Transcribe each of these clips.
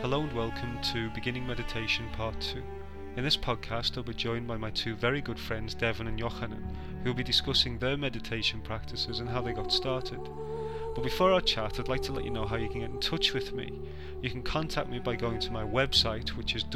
Hello and welcome to Beginning Meditation Part 2. In this podcast I'll be joined by my two very good friends Devon and Jochanan, who will be discussing their meditation practices and how they got started. But before our chat, I'd like to let you know how you can get in touch with me. You can contact me by going to my website, which is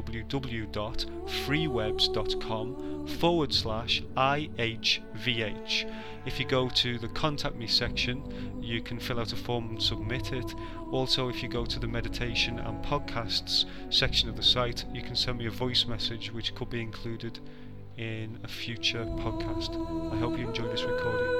www.freewebs.com/IHVH. If you go to the contact me section, you can fill out a form and submit it. Also, if you go to the meditation and podcasts section of the site, you can send me a voice message which could be included in a future podcast. I hope you enjoy this recording.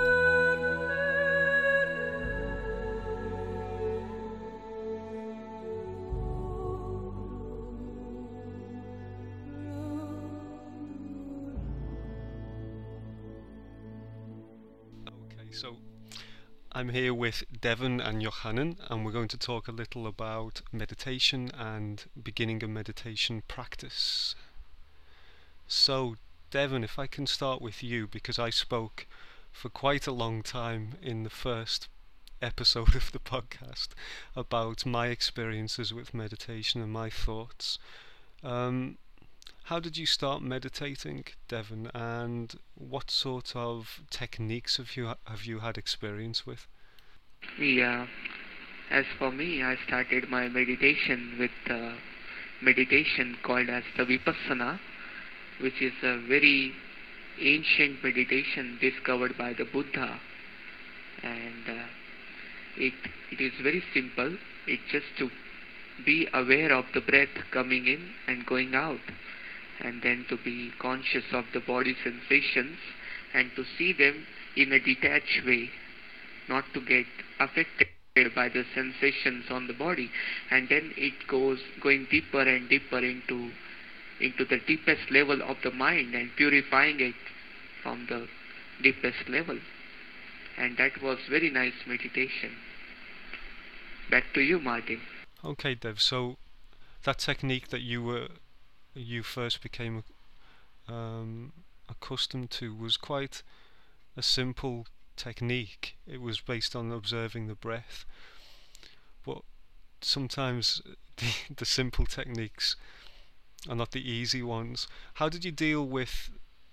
So I'm here with Devon and Jochanan, and we're going to talk a little about meditation and beginning a meditation practice. So Devon, if I can start with you, because I spoke for quite a long time in the first episode of the podcast about my experiences with meditation and my thoughts. How did you start meditating, Devon, and what sort of techniques have you had experience with? Yeah, as for me, I started my meditation with meditation called as the Vipassana, which is a very ancient meditation discovered by the Buddha, and it is very simple. It's just to be aware of the breath coming in and going out, and then to be conscious of the body sensations and to see them in a detached way, not to get affected by the sensations on the body, and then it going deeper and deeper into the deepest level of the mind and purifying it from the deepest level. And that was very nice meditation. Back to you, Martin. Okay, Dev, so that technique that you first became accustomed to was quite a simple technique. It was based on observing the breath, but sometimes the simple techniques are not the easy ones. How did you deal with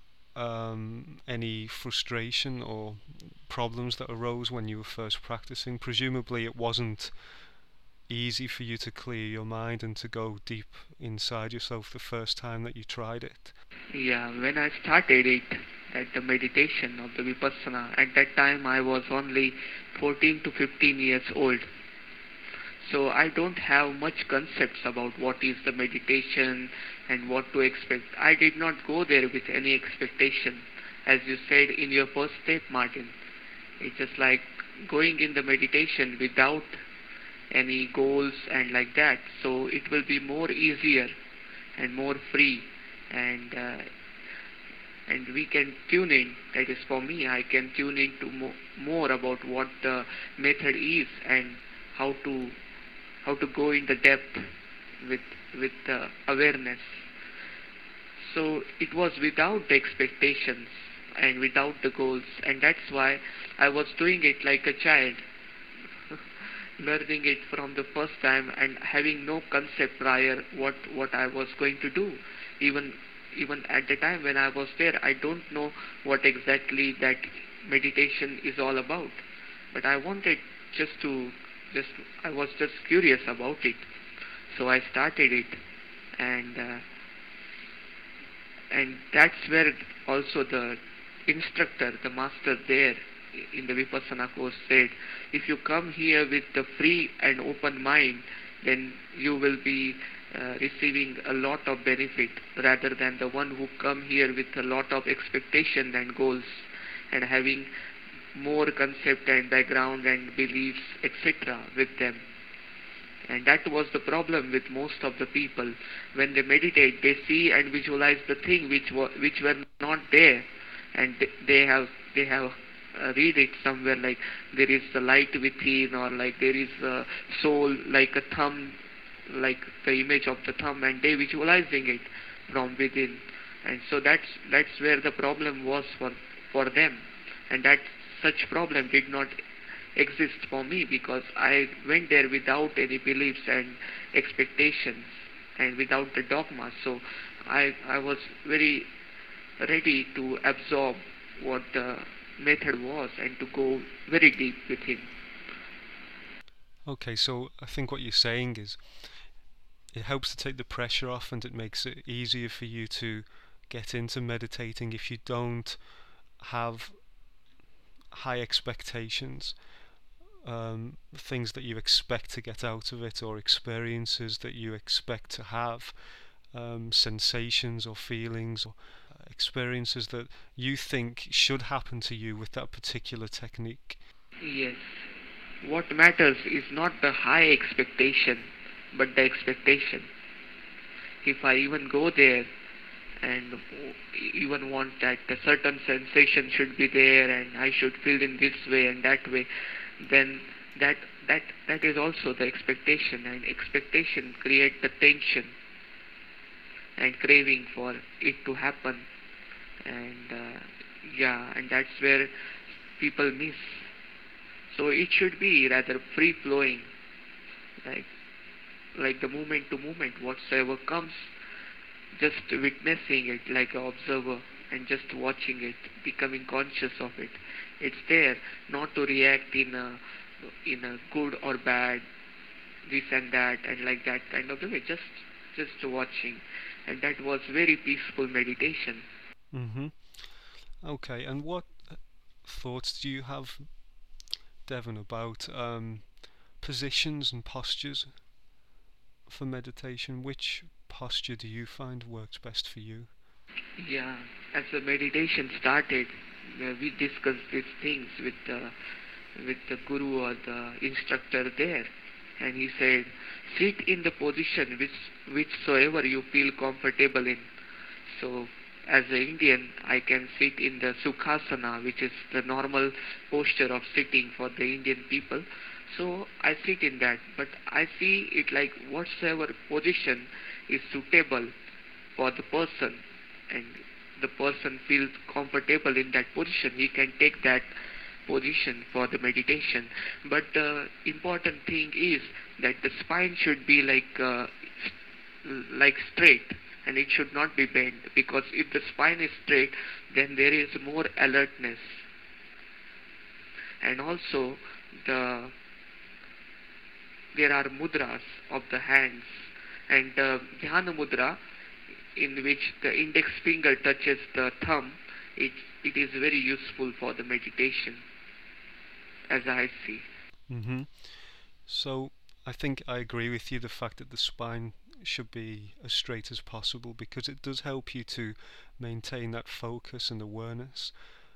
any frustration or problems that arose when you were first practicing? Presumably it wasn't easy for you to clear your mind and to go deep inside yourself the first time that you tried it. Yeah, when I started it, at the meditation of the Vipassana, at that time I was only 14 to 15 years old. So I don't have much concepts about what is the meditation and what to expect. I did not go there with any expectation. As you said in your first step, Martin, it's just like going in the meditation without any goals and like that. So it will be more easier and more free, and we can tune in. That is, for me, I can tune in to more about what the method is and how to go in the depth with awareness. So it was without the expectations and without the goals, and that's why I was doing it like a child, learning it from the first time and having no concept prior what I was going to do. Even at the time when I was there, I don't know what exactly that meditation is all about. But I wanted I was just curious about it. So I started it, and that's where also the instructor, the master there in the Vipassana course said, if you come here with the free and open mind, then you will be receiving a lot of benefit, rather than the one who come here with a lot of expectation and goals and having more concept and background and beliefs, etc. with them. And that was the problem with most of the people. When they meditate, they see and visualize the thing which were not there, and they have read it somewhere like there is the light within, or like there is a soul like a thumb, like the image of the thumb, and they visualizing it from within. And so that's where the problem was for them, and that such problem did not exist for me, because I went there without any beliefs and expectations and without the dogma. So I was very ready to absorb what the method was and to go very deep with him. Okay, so I think what you're saying is it helps to take the pressure off, and it makes it easier for you to get into meditating if you don't have high expectations, things that you expect to get out of it, or experiences that you expect to have, sensations or feelings or experiences that you think should happen to you with that particular technique. Yes. What matters is not the high expectation, but the expectation. If I even go there and even want that a certain sensation should be there and I should feel in this way and that way, then that that is also the expectation, and expectation create the tension and craving for it to happen, and and that's where people miss. So it should be rather free flowing, like the moment to moment, whatsoever comes, just witnessing it like an observer and just watching it, becoming conscious of it. It's there, not to react in a good or bad, this and that and like that kind of the way. Just watching, and that was very peaceful meditation. Mm-hmm. Okay, and what thoughts do you have, Devon, about positions and postures for meditation? Which posture do you find works best for you? Yeah, as the meditation started, we discussed these things with the guru or the instructor there, and he said, sit in the position whichsoever you feel comfortable in. So, as an Indian, I can sit in the Sukhasana, which is the normal posture of sitting for the Indian people. So I sit in that, but I see it like whatsoever position is suitable for the person, and the person feels comfortable in that position, he can take that position for the meditation. But the important thing is that the spine should be like straight, and it should not be bent, because if the spine is straight, then there is more alertness. And also the there are mudras of the hands, and dhyana mudra, in which the index finger touches the thumb, it is very useful for the meditation, as I see. Mm-hmm. So I think I agree with you, the fact that the spine should be as straight as possible, because it does help you to maintain that focus and awareness.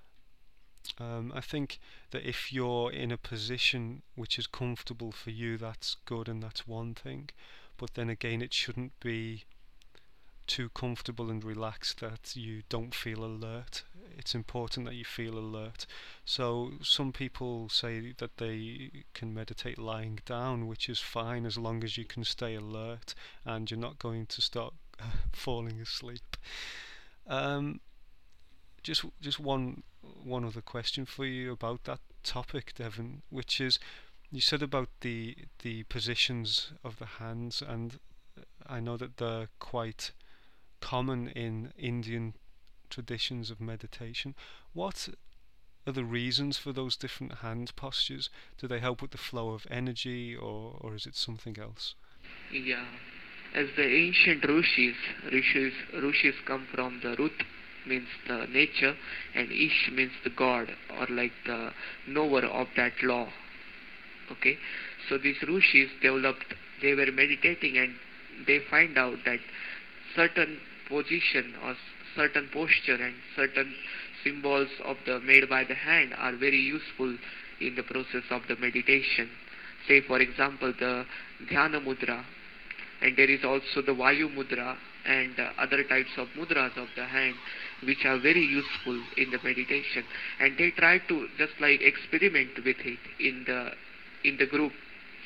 I think that if you're in a position which is comfortable for you, that's good and that's one thing. But then again, it shouldn't be too comfortable and relaxed that you don't feel alert. It's important that you feel alert. So some people say that they can meditate lying down, which is fine as long as you can stay alert and you're not going to start falling asleep. Um, just one other question for you about that topic, Devon, which is, you said about the positions of the hands, and I know that they're quite common in Indian traditions of meditation. What are the reasons for those different hand postures? Do they help with the flow of energy, or is it something else? Yeah, as the ancient rishis come from the Rut, means the nature, and Ish means the god, or like the knower of that law. Okay, so these rishis developed, they were meditating, and they find out that certain position or certain posture and certain symbols of the made by the hand are very useful in the process of the meditation. Say for example the dhyana mudra, and there is also the vayu mudra and other types of mudras of the hand, which are very useful in the meditation, and they try to just like experiment with it in the group.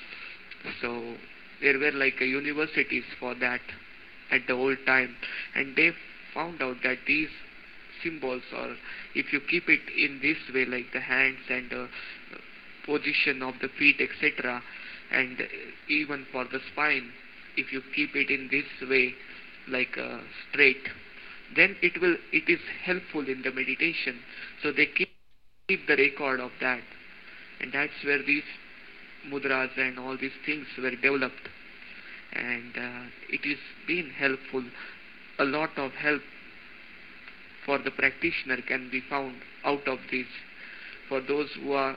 So there were like universities for that at the old time, and they found out that these symbols, or if you keep it in this way, like the hands and position of the feet, etc. And even for the spine, if you keep it in this way, like straight, then it is helpful in the meditation. So they keep the record of that, and that's where these mudras and all these things were developed, and it is been helpful. A lot of help for the practitioner can be found out of this, for those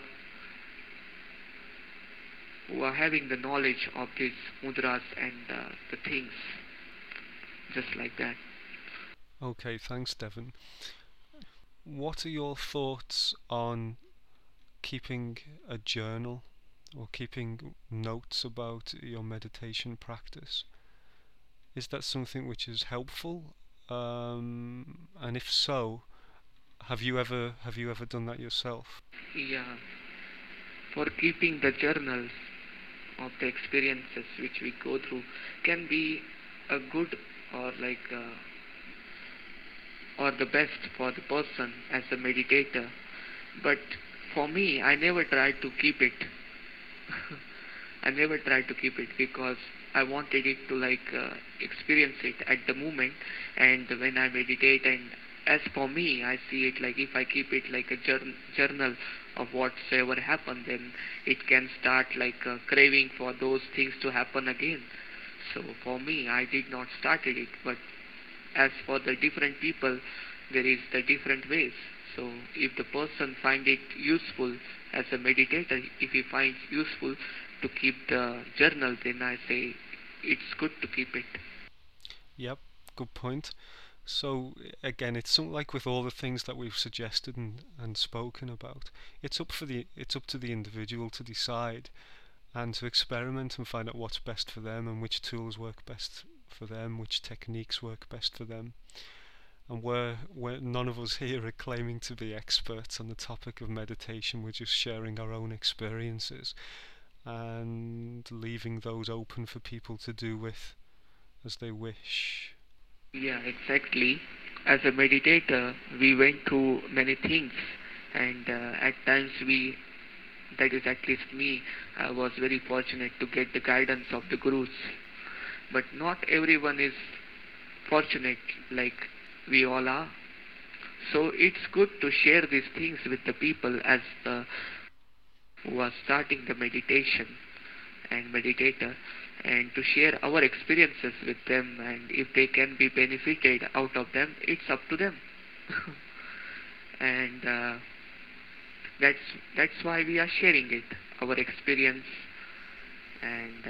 who are having the knowledge of these mudras and the things, just like that. Okay, thanks, Devon. What are your thoughts on keeping a journal or keeping notes about your meditation practice? Is that something which is helpful? And if so, have you ever done that yourself? Yeah, for keeping the journals of the experiences which we go through can be a good or like or the best for the person as a meditator. But for me, I never tried to keep it. I never tried to keep it because I wanted it to like experience it at the moment and when I meditate. And as for me, I see it like if I keep it like a journal of whatsoever happened, then it can start like craving for those things to happen again. So for me, I did not started it. But as for the different people, there is the different ways. So if the person find it useful as a meditator, if he finds useful to keep the journal, then I say it's good to keep it. Yep, good point. So again, it's something like with all the things that we've suggested and spoken about. It's up to the individual to decide and to experiment and find out what's best for them and which tools work best for them, which techniques work best for them. And we're none of us here are claiming to be experts on the topic of meditation. We're just sharing our own experiences and leaving those open for people to do with as they wish. Yeah, exactly. As a meditator, we went through many things, and at times that is at least me, I was very fortunate to get the guidance of the gurus. But not everyone is fortunate like we all are. So it's good to share these things with the people as who are starting the meditation and meditator, and to share our experiences with them, and if they can be benefited out of them, it's up to them. And that's why we are sharing it, our experience, and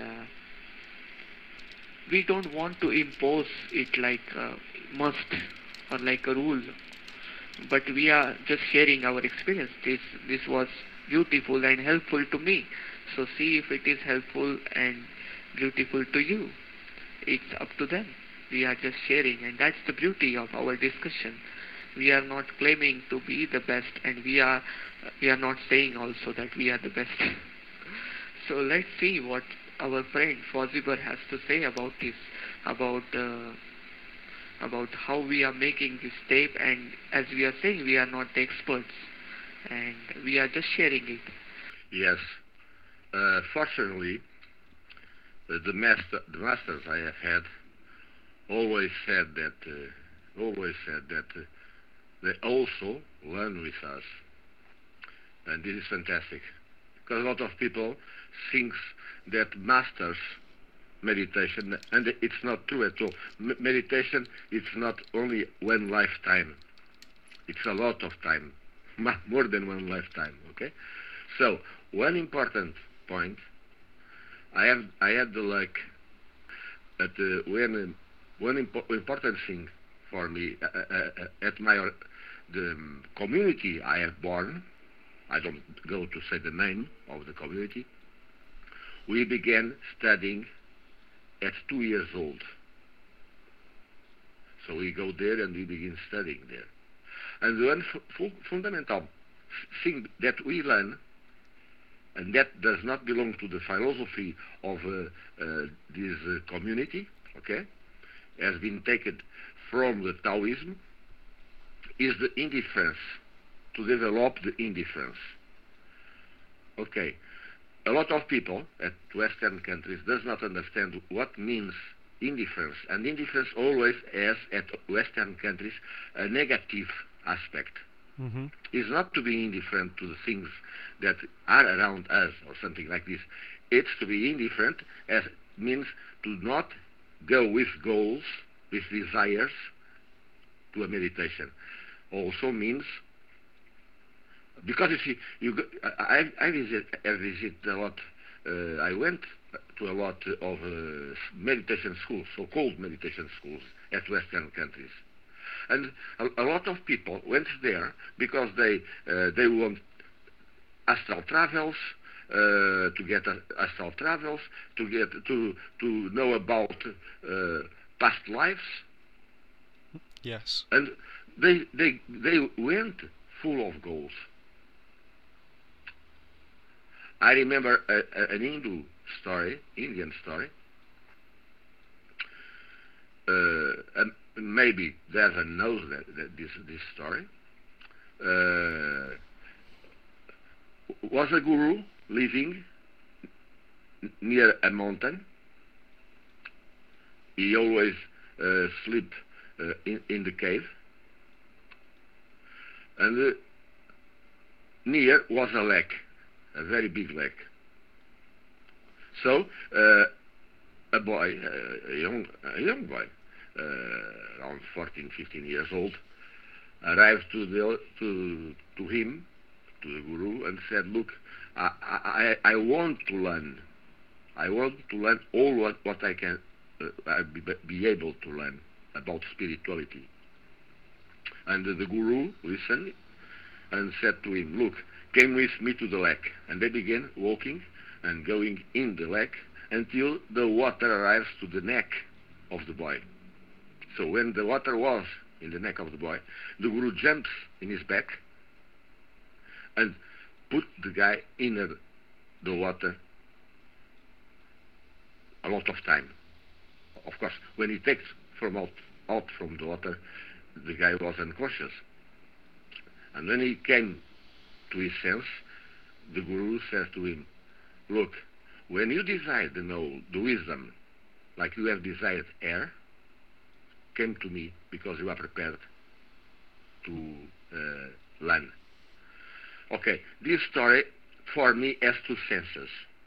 we don't want to impose it like a must or like a rule, but we are just sharing our experience. This was beautiful and helpful to me, so see if it is helpful and beautiful to you. It's up to them. We are just sharing, and that's the beauty of our discussion. We are not claiming to be the best, and we are not saying also that we are the best. So let's see what our friend Foziber has to say about this, about how we are making this tape, and as we are saying, we are not the experts, and we are just sharing it. Yes. Fortunately, the masters I have had always said that they also learn with us, and this is fantastic, because a lot of people think that masters meditation, and it's not true at all. Meditation, it's not only one lifetime, it's a lot of time, more than one lifetime. Okay, so one important point, I had the like that when one important thing for me at the community I have born, I don't go to say the name of the community, we began studying at 2 years old. So we go there and we begin studying there. And the one fundamental thing that we learn, and that does not belong to the philosophy of this community, okay, has been taken from the Taoism, is the indifference, to develop the indifference. Okay, a lot of people at Western countries does not understand what means indifference, and indifference always has at Western countries a negative aspect. Mm-hmm. Is not to be indifferent to the things that are around us or something like this. It's to be indifferent as means to not go with goals, with desires to a meditation. Also means, because you see, I visit a lot, I went to a lot of meditation schools, so-called meditation schools at Western countries. And a lot of people went there because they want astral travels, to get astral travels, to know about past lives. Yes. And they went full of goals. I remember an Indian story. Maybe Devon knows this story. Was a guru living near a mountain. He always sleep in the cave. And near was a lake, a very big lake. So a boy, a young boy, around 14, 15 years old, arrived to him, to the guru, and said, "Look, I want to learn. I want to learn all what I can be able to learn about spirituality." And the guru listened and said to him, "Look, come with me to the lake." And they began walking and going in the lake until the water arrives to the neck of the boy. So when the water was in the neck of the boy, the guru jumps in his back and put the guy in the water a lot of time. Of course, when he takes out from the water, the guy was unconscious. And when he came to his sense, the guru says to him, "Look, when you desire to know the wisdom, like you have desired air, come to me because you are prepared to learn." Okay, this story for me has two senses.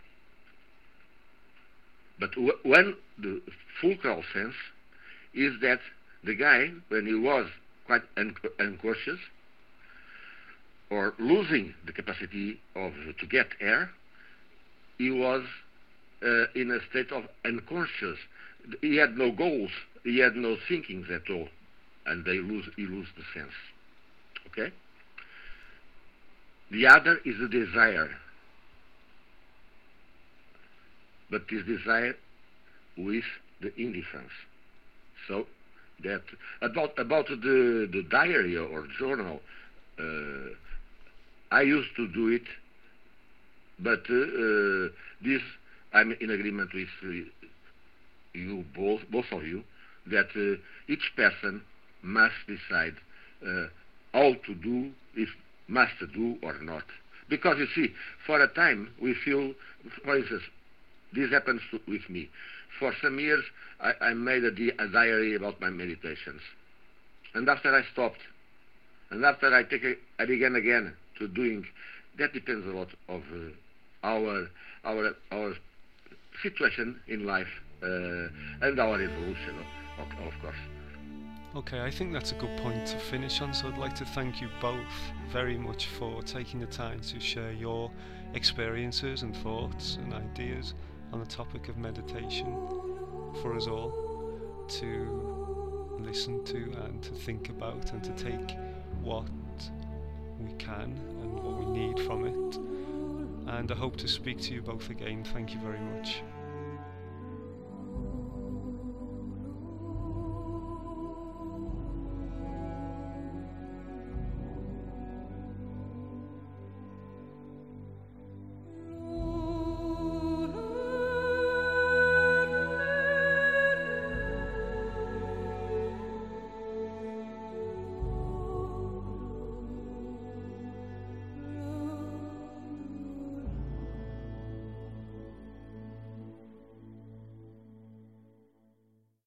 But one, the fulcral sense, is that the guy, when he was quite unconscious or losing the capacity to get air, he was in a state of unconscious. He had no goals, he had no thinkings at all, and he lose the sense. Okay? The other is the desire, but this desire with the indifference. So that about the diary or journal, I used to do it, but this I'm in agreement with you both of you, that each person must decide how to do, if must do or not. Because you see, for a time we feel, for instance, this happens with me. For some years I made a diary about my meditations, and after I stopped, and after I began again to doing. That depends a lot of our situation in life and our evolution, of course. Okay, I think that's a good point to finish on, so I'd like to thank you both very much for taking the time to share your experiences and thoughts and ideas on the topic of meditation for us all to listen to and to think about and to take what we can and what we need from it. And I hope to speak to you both again. Thank you very much.